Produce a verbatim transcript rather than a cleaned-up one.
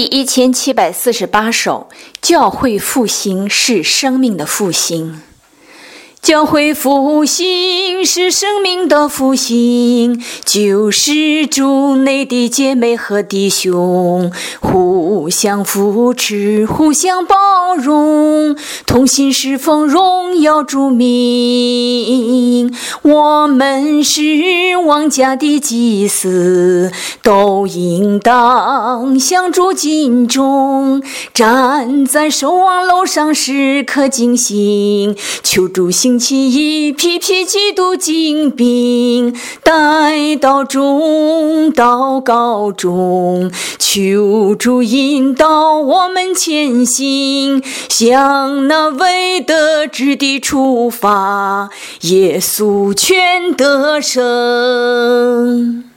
一千七百四十八首，教会复兴是生命的复兴。教会复兴是生命的复兴，救世主内的姐妹和弟兄互相扶持，互相包容，同心侍奉，荣耀主名。我们是王家的祭司，都应当向主敬重，站在守望楼上时刻警醒，求主兴起一批批基督精兵，带到中祷告中，求主引导我们前行，向那未得之地出发，耶稣全得胜。